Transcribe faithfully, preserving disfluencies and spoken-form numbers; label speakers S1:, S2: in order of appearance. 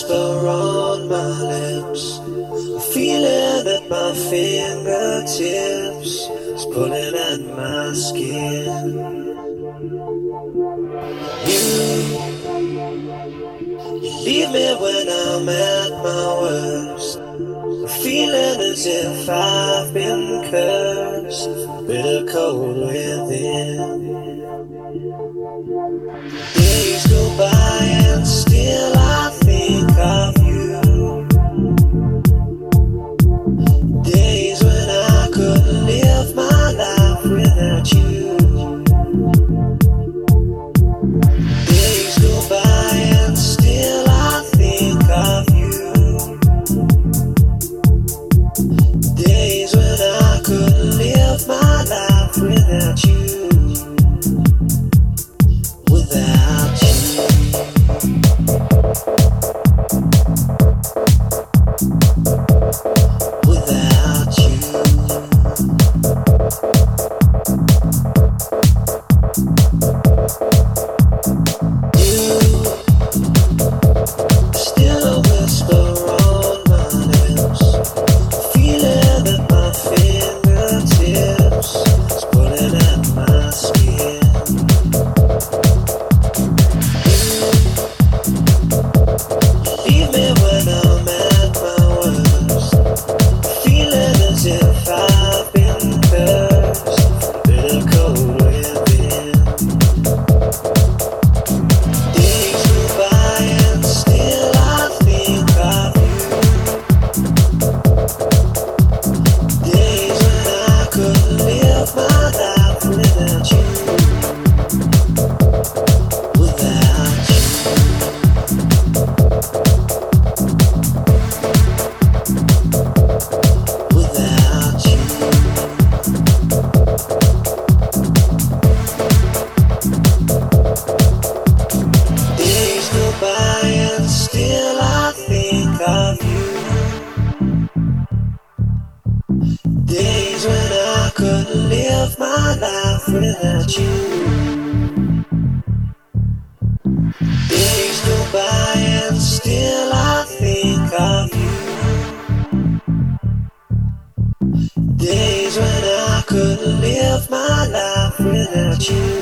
S1: whisper on my lips, a feeling at my fingertips is pulling at my skin. You, you leave me when I'm at my worst, a feeling as if I've been cursed, bitter cold within. Days go by and still I think of you. Days when I couldn't live my life without you. Days go by and still I think of you. Days when I couldn't live my life without you. Without you. Without you. You still a whisper on my lips, feeling at my fingertips, it's pulling at my skin. Leave me when I'm at my worst, feeling as if I've been cursed, bitter cold within. Days go by and still I think of you. Days when I couldn't live my life without you. Without you. Without you. Days go by and still I think of you. Days when I couldn't live my life without you. Days go by and still I think of you. Days when I couldn't live my life without you.